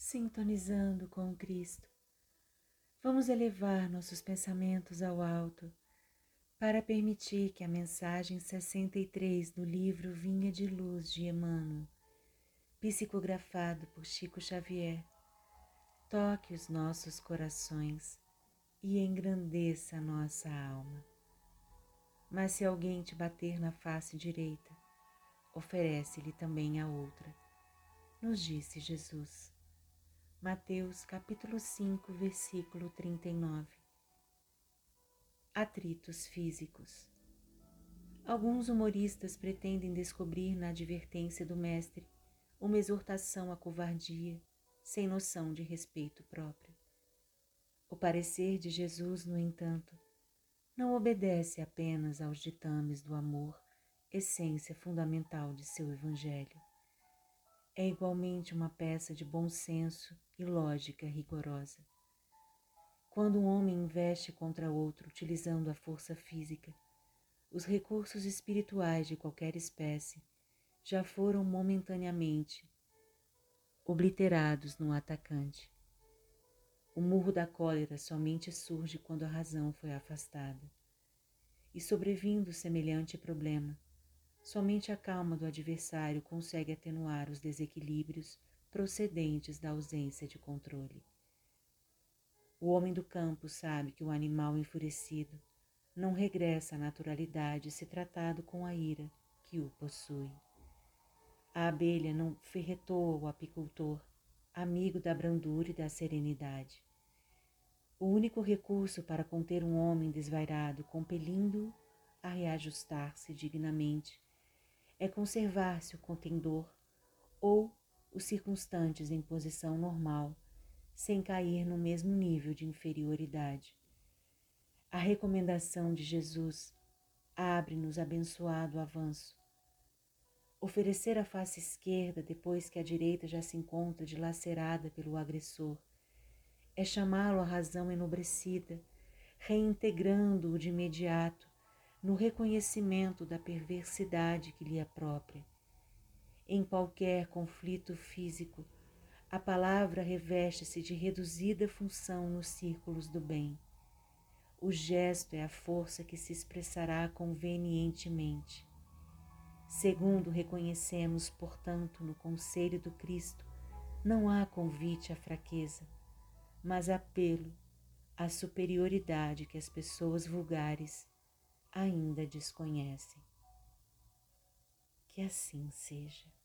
sintonizando com o Cristo. Vamos elevar nossos pensamentos ao alto para permitir que a mensagem 63 do livro Vinha de Luz de Emmanuel, psicografado por Chico Xavier, toque os nossos corações e engrandeça a nossa alma. Mas se alguém te bater na face direita, oferece-lhe também a outra, nos disse Jesus. Mateus capítulo 5, versículo 39. Atritos físicos. Alguns humoristas pretendem descobrir na advertência do mestre uma exortação à covardia, sem noção de respeito próprio. O parecer de Jesus, no entanto, não obedece apenas aos ditames do amor, essência fundamental de seu evangelho. É igualmente uma peça de bom senso e lógica rigorosa. Quando um homem investe contra outro utilizando a força física, os recursos espirituais de qualquer espécie já foram momentaneamente obliterados no atacante. O murro da cólera somente surge quando a razão foi afastada. E sobrevindo semelhante problema, somente a calma do adversário consegue atenuar os desequilíbrios procedentes da ausência de controle. O homem do campo sabe que o animal enfurecido não regressa à naturalidade se tratado com a ira que o possui. A abelha não ferretou o apicultor, amigo da brandura e da serenidade. O único recurso para conter um homem desvairado, compelindo-o a reajustar-se dignamente, é conservar-se o contendor ou os circunstantes em posição normal, sem cair no mesmo nível de inferioridade. A recomendação de Jesus abre-nos abençoado avanço. Oferecer a face esquerda depois que a direita já se encontra dilacerada pelo agressor é chamá-lo à razão enobrecida, reintegrando-o de imediato no reconhecimento da perversidade que lhe é própria. Em qualquer conflito físico, a palavra reveste-se de reduzida função nos círculos do bem. O gesto é a força que se expressará convenientemente. Segundo reconhecemos, portanto, no conselho do Cristo, não há convite à fraqueza, mas apelo à superioridade que as pessoas vulgares ainda desconhecem. Que assim seja.